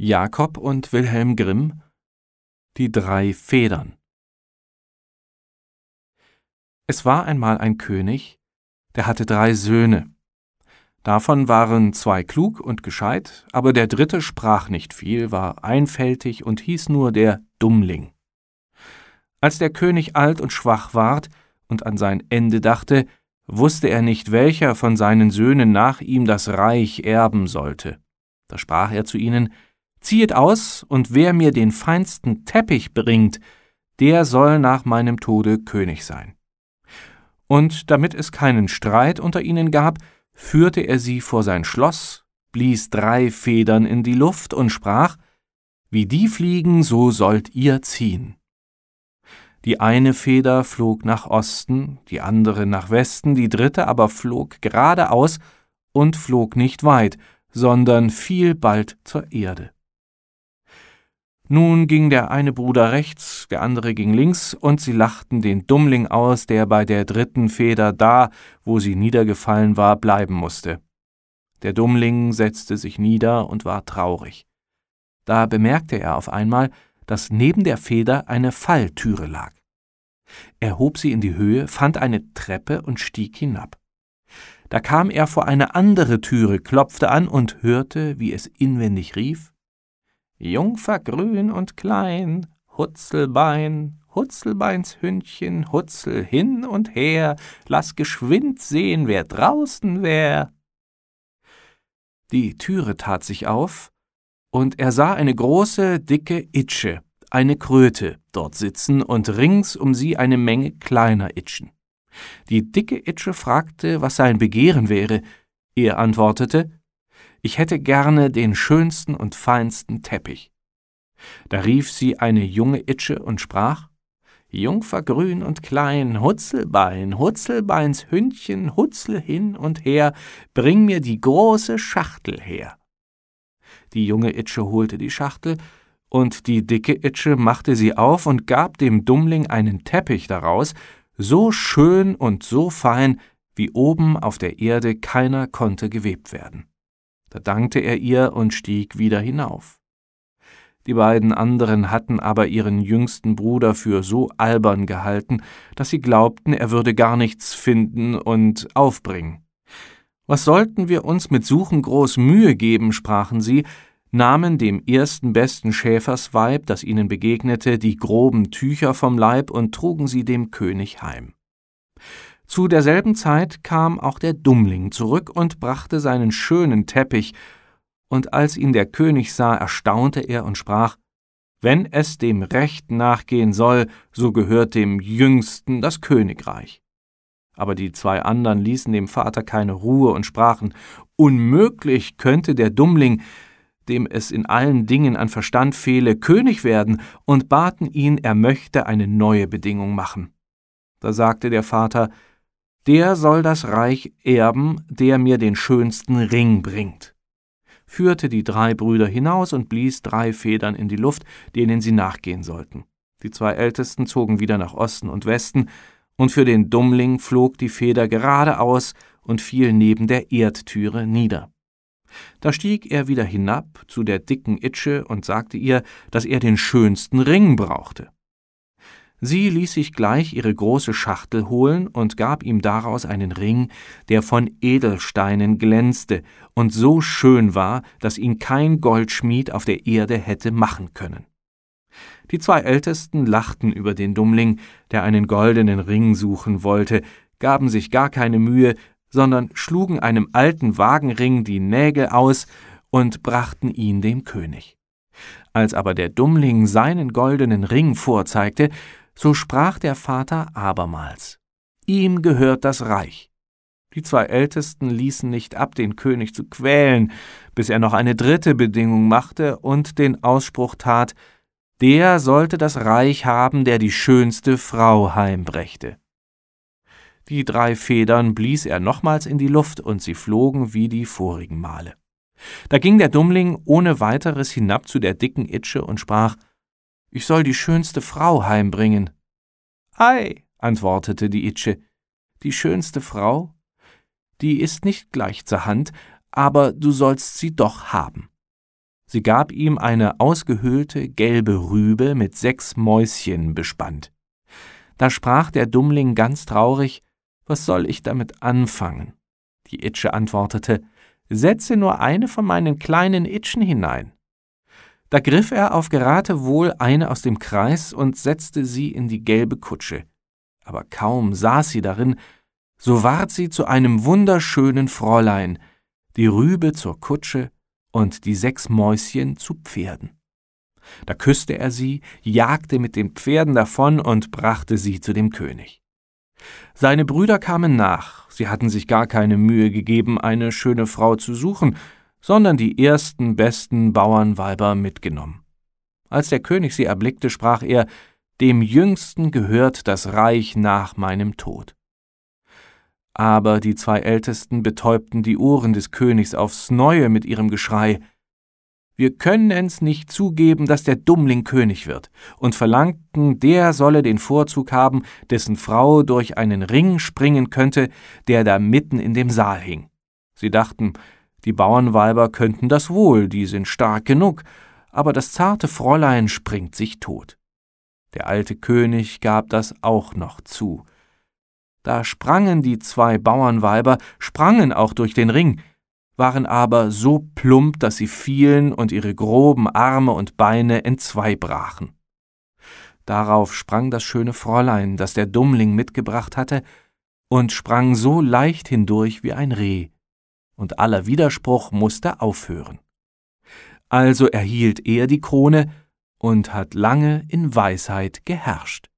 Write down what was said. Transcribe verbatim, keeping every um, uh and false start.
Jakob und Wilhelm Grimm, die drei Federn. Es war einmal ein König, der hatte drei Söhne. Davon waren zwei klug und gescheit, aber der dritte sprach nicht viel, war einfältig und hieß nur der Dummling. Als der König alt und schwach ward und an sein Ende dachte, wusste er nicht, welcher von seinen Söhnen nach ihm das Reich erben sollte. Da sprach er zu ihnen: Ziehet aus, und wer mir den feinsten Teppich bringt, der soll nach meinem Tode König sein. Und damit es keinen Streit unter ihnen gab, führte er sie vor sein Schloss, blies drei Federn in die Luft und sprach: Wie die fliegen, so sollt ihr ziehen. Die eine Feder flog nach Osten, die andere nach Westen, die dritte aber flog geradeaus und flog nicht weit, sondern fiel bald zur Erde. Nun ging der eine Bruder rechts, der andere ging links, und sie lachten den Dummling aus, der bei der dritten Feder da, wo sie niedergefallen war, bleiben musste. Der Dummling setzte sich nieder und war traurig. Da bemerkte er auf einmal, dass neben der Feder eine Falltüre lag. Er hob sie in die Höhe, fand eine Treppe und stieg hinab. Da kam er vor eine andere Türe, klopfte an und hörte, wie es inwendig rief: Jungfer grün und klein, Hutzelbein, Hutzelbeins Hündchen, Hutzel hin und her, lass geschwind sehen, wer draußen wär. Die Türe tat sich auf, und er sah eine große, dicke Itsche, eine Kröte, dort sitzen und rings um sie eine Menge kleiner Itschen. Die dicke Itsche fragte, was sein Begehren wäre. Er antwortete: Ich hätte gerne den schönsten und feinsten Teppich. Da rief sie eine junge Itsche und sprach: Jungfer grün und klein, Hutzelbein, Hutzelbeins Hündchen, Hutzel hin und her, bring mir die große Schachtel her. Die junge Itsche holte die Schachtel, und die dicke Itsche machte sie auf und gab dem Dummling einen Teppich daraus, so schön und so fein, wie oben auf der Erde keiner konnte gewebt werden. Da dankte er ihr und stieg wieder hinauf. Die beiden anderen hatten aber ihren jüngsten Bruder für so albern gehalten, dass sie glaubten, er würde gar nichts finden und aufbringen. Was sollten wir uns mit Suchen groß Mühe geben, sprachen sie, nahmen dem ersten besten Schäfersweib, das ihnen begegnete, die groben Tücher vom Leib und trugen sie dem König heim. Zu derselben Zeit kam auch der Dummling zurück und brachte seinen schönen Teppich, und als ihn der König sah, erstaunte er und sprach: Wenn es dem Recht nachgehen soll, so gehört dem Jüngsten das Königreich. Aber die zwei anderen ließen dem Vater keine Ruhe und sprachen: Unmöglich könnte der Dummling, dem es in allen Dingen an Verstand fehle, König werden, und baten ihn, er möchte eine neue Bedingung machen. Da sagte der Vater: Der soll das Reich erben, der mir den schönsten Ring bringt. Führte die drei Brüder hinaus und blies drei Federn in die Luft, denen sie nachgehen sollten. Die zwei Ältesten zogen wieder nach Osten und Westen, und für den Dummling flog die Feder geradeaus und fiel neben der Erdtüre nieder. Da stieg er wieder hinab zu der dicken Itsche und sagte ihr, dass er den schönsten Ring brauchte. Sie ließ sich gleich ihre große Schachtel holen und gab ihm daraus einen Ring, der von Edelsteinen glänzte und so schön war, dass ihn kein Goldschmied auf der Erde hätte machen können. Die zwei Ältesten lachten über den Dummling, der einen goldenen Ring suchen wollte, gaben sich gar keine Mühe, sondern schlugen einem alten Wagenring die Nägel aus und brachten ihn dem König. Als aber der Dummling seinen goldenen Ring vorzeigte, so sprach der Vater abermals: Ihm gehört das Reich. Die zwei Ältesten ließen nicht ab, den König zu quälen, bis er noch eine dritte Bedingung machte und den Ausspruch tat: Der sollte das Reich haben, der die schönste Frau heimbrächte. Die drei Federn blies er nochmals in die Luft, und sie flogen wie die vorigen Male. Da ging der Dummling ohne weiteres hinab zu der dicken Itsche und sprach: Ich soll die schönste Frau heimbringen. Ei, antwortete die Itsche, die schönste Frau? Die ist nicht gleich zur Hand, aber du sollst sie doch haben. Sie gab ihm eine ausgehöhlte gelbe Rübe mit sechs Mäuschen bespannt. Da sprach der Dummling ganz traurig: »Was soll ich damit anfangen?« Die Itsche antwortete: »Setze nur eine von meinen kleinen Itschen hinein.« Da griff er auf Geratewohl eine aus dem Kreis und setzte sie in die gelbe Kutsche. Aber kaum saß sie darin, so ward sie zu einem wunderschönen Fräulein, die Rübe zur Kutsche und die sechs Mäuschen zu Pferden. Da küsste er sie, jagte mit den Pferden davon und brachte sie zu dem König. Seine Brüder kamen nach, sie hatten sich gar keine Mühe gegeben, eine schöne Frau zu suchen, sondern die ersten, besten Bauernweiber mitgenommen. Als der König sie erblickte, sprach er: »Dem Jüngsten gehört das Reich nach meinem Tod.« Aber die zwei Ältesten betäubten die Ohren des Königs aufs Neue mit ihrem Geschrei: »Wir können's nicht zugeben, dass der Dummling König wird«, und verlangten, der solle den Vorzug haben, dessen Frau durch einen Ring springen könnte, der da mitten in dem Saal hing. Sie dachten, die Bauernweiber könnten das wohl, die sind stark genug, aber das zarte Fräulein springt sich tot. Der alte König gab das auch noch zu. Da sprangen die zwei Bauernweiber, sprangen auch durch den Ring, waren aber so plump, dass sie fielen und ihre groben Arme und Beine entzwei brachen. Darauf sprang das schöne Fräulein, das der Dummling mitgebracht hatte, und sprang so leicht hindurch wie ein Reh, und aller Widerspruch mußte aufhören. Also erhielt er die Krone und hat lange in Weisheit geherrscht.